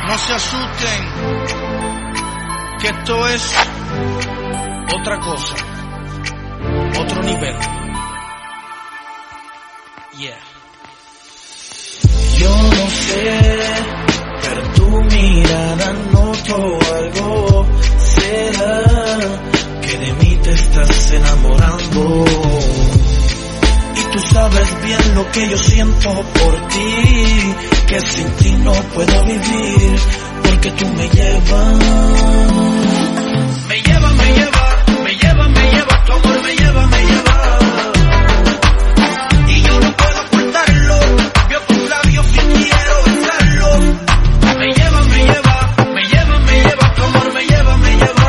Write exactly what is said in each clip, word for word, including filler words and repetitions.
No se asusten, que esto es otra cosa, otro nivel. Yeah. Yo no sé, pero tu mirada noto algo. ¿Será que de mí te estás enamorando? Y tú sabes bien lo que yo siento por ti, que sin ti no puedo vivir, porque tú me llevas. Me lleva, me lleva, me lleva, me lleva, tu amor me lleva, me lleva. Y yo no puedo ocultarlo, veo tus labios y quiero besarlo. Me lleva, me lleva, me lleva, me lleva, tu amor me lleva, me lleva.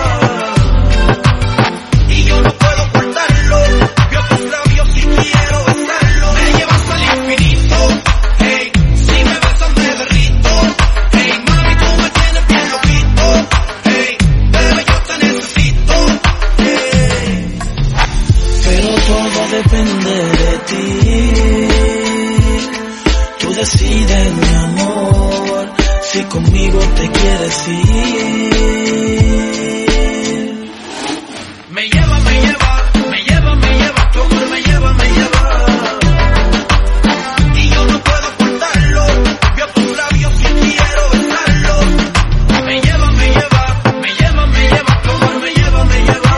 Y yo no puedo ocultarlo, veo tus labios y quiero besarlo. Me llevas al infinito, hey, si me besas me derrito. Hey, mami, tú me tienes bien loquito. Hey, bebé, yo te necesito. Hey, pero todo depende de ti. Tú decides, mi amor, si conmigo te quieres ir. Me lleva, me lleva, me lleva, me lleva, tu amor me lleva, me lleva. Y yo no puedo ocultarlo, veo tus labios y quiero besarlo. Me lleva, me lleva, me lleva, me lleva, tu amor me lleva, me lleva.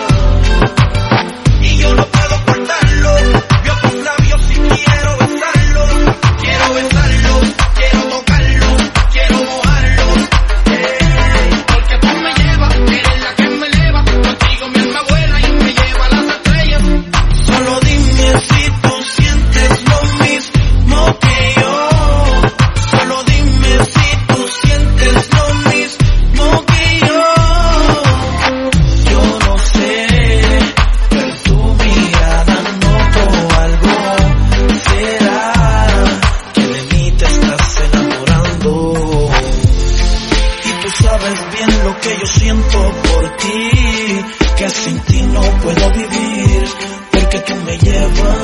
Y yo no puedo ocultarlo, veo tus labios y quiero besarlo. Quiero besarlo, quiero tocarlo, quiero mojarlo. Hey, porque tú me llevas, eres la que me eleva. Contigo mi alma vuela y me lleva a las estrellas. Solo dime si tú sientes lo mismo que yo. Solo dime si tú sientes lo mismo que yo. Yo no sé, pero tu mirada noto algo. ¿Será que de mí te estás enamorando? Y tú sabes bien lo que yo siento por ti, que sin ti no puedo vivir, porque tú me llevas.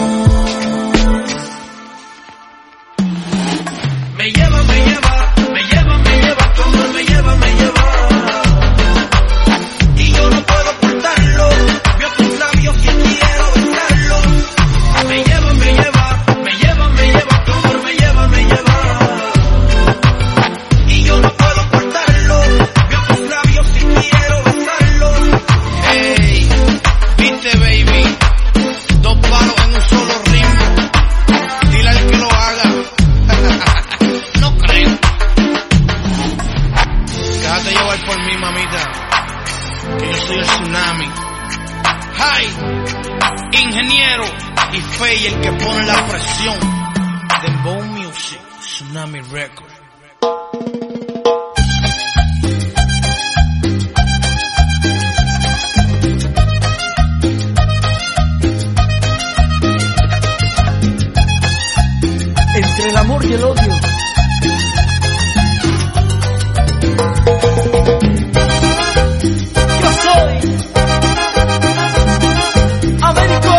Me lleva, me lleva, me lleva, me lleva, tu amor me lleva, me lleva. Y yo no puedo ocultarlo, veo tus labios y quiero besarlo. Me lleva, me lleva, me lleva, me lleva, tu amor me lleva, me lleva. Y yo no puedo ocultarlo, veo tus labios y quiero besarlo. Hey, viste baby, dos palos en un solo ritmo. Dile al que lo haga. No creo. Déjate llevar por mí, mamita, que yo soy el tsunami. Hi, ingeniero y Fey, el que pone la presión. Dembow Music, Tsunami Record. Entre el amor y el odio. Yo soy Américo.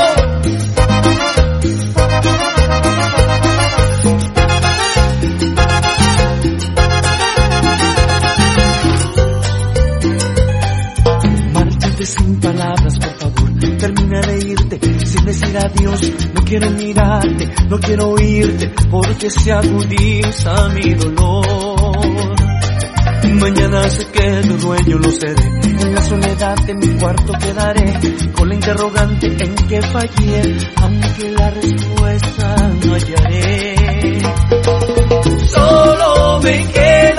Márchate sin palabras, por favor. Termina de irte sin decir adiós. No quiero mirarte, no quiero oírte, porque se agudiza mi dolor. Mañana sé que tu dueño lo seré. En la soledad de mi cuarto quedaré, con la interrogante en que fallé, aunque la respuesta no hallaré. Solo me queda